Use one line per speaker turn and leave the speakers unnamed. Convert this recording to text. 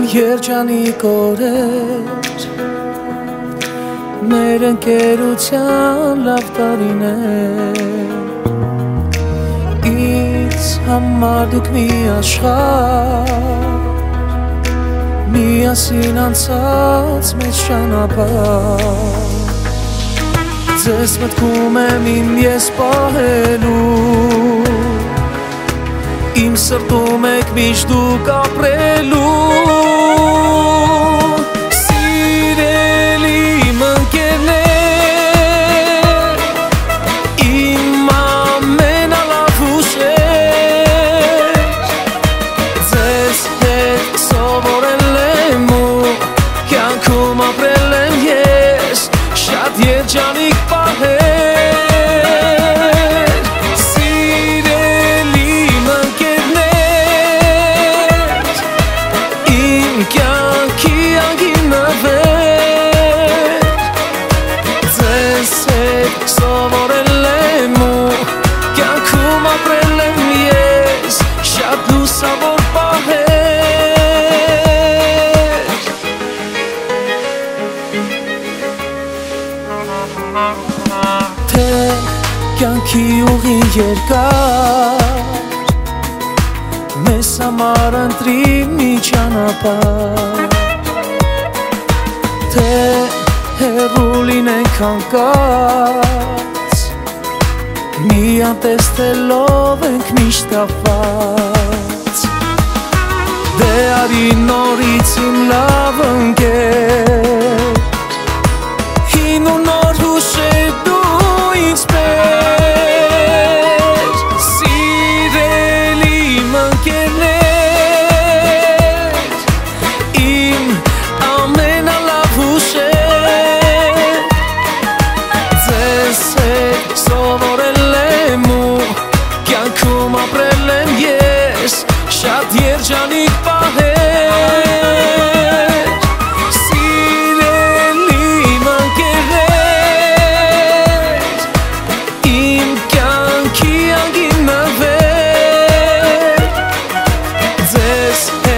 Երջանիկ օրեր մեր ընկերության լավ տարիներ ինձ համար դուք մի աշխարհ միասին անցած մեծ ճանապարհ ձեզ մտքում եմ իմ ես պահելու իմ սրտում եք միշտ դուք ապրելու Երջանիկ պահեր Սիրելի ընկերներ Իմ կյանքի անգին նվեր Ձեզ հետ սովորել եմ ու կյանքում ապրել եմ ես Շատ լուսավոր պահեր Թե կյանքի ուղին երկար Մեզ համար ընտրի մի ճանապարհ Թե հեռու լինենք հանկարծ Միան տեսնելով ենք միշտ կապված Դե արի նորից իմ լավ ընկեր Հին ու նոր հուշեր դու ինձ մեր Սիրելի ընկերներ Իմ ամենալավ հուշեր Ձեզ հետ սովորել եմ ու կյանքում ապրել եմ ես Շատ երջանիկ պահեր Yes